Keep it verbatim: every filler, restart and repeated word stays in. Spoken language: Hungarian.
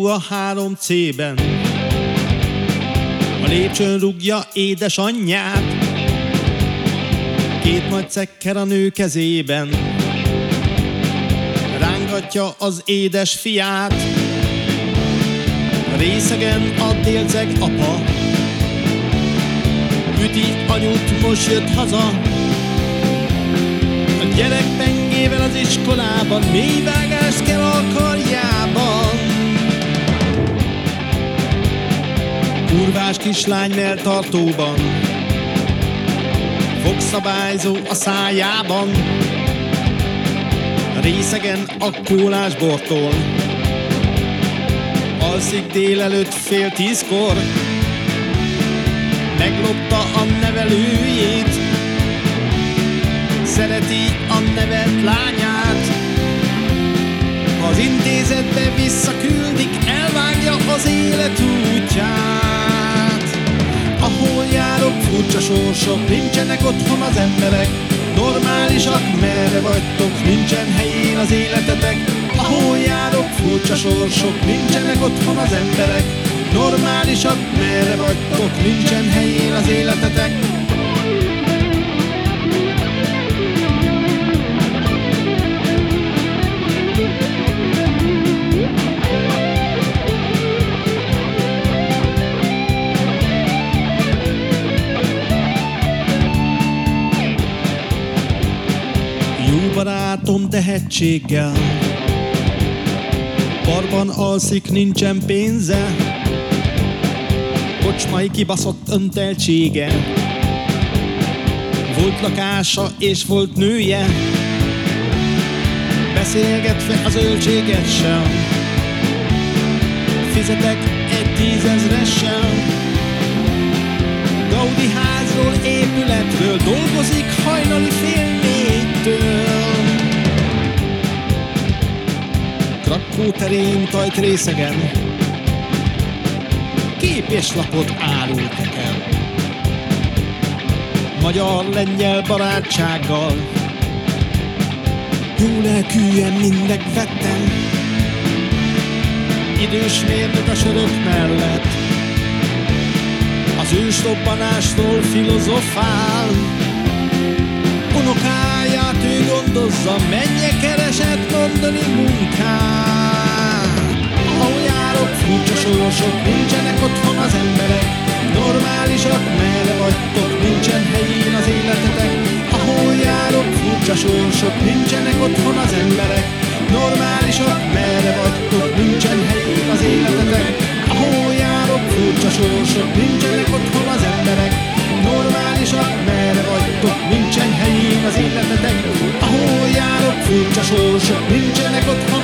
fiú a három cében, a lépcsőn rúgja édesanyját, két nagy cekker a nő kezében, rángatja az édes fiát. Részegen a délceg apa üti anyut, most jött haza. A gyerek pengével az iskolában, mélyvágást kell a karjában. Kurvás kislány melltartóban, fogszabályzó a szájában. Részegen a kólás bortól alszik délelőtt fél tízkor. Meglopta a nevelőjét, szereti a nevelt lányát. Az intézetbe visszaküldik, elvágja az élet útját. Ahol járok, furcsa sorsok, nincsenek otthon az emberek. Normálisak, merre vagytok, nincsen helyén az életetek. Ahol járok, furcsa sorsok, nincsenek otthon az emberek. Normálisak, merre vagytok, nincsen helyén az életetek. Jó barátom tehetséggel, barban alszik, nincsen pénze, kocsmai kibaszott önteltsége, volt lakása és volt nője, beszélgetve az öltségessel, fizetek egy tízezressel. Gaudi házról, épületről, dolgozik hajnali fél négytől. Krakkó terén, Tajtrészegen, képeslapot árul teker. Magyar-lengyel barátsággal, jó lelkűen mindnek vettem. Idős mérnök a sörök mellett, az ősrobbanásról filozofál. Unokáját ő gondozza, menje keresett mondani munkát. Ahol járok, furcsa sorsok, nincsenek otthon az emberek. Normálisak, merre vagytok, nincsen helyén az életetek. Ahol járok, furcsa sorsok, nincsenek otthon az emberek. Normálisak, merre vagytok, nincsen helyén az életetek. Ahol járok, furcsa sorsok, nincsenek otthon az emberek. Normálisak, merre vagytok, nincsen helyén az életetek. Ahol járok, furcsa sorsok, nincsenek otthon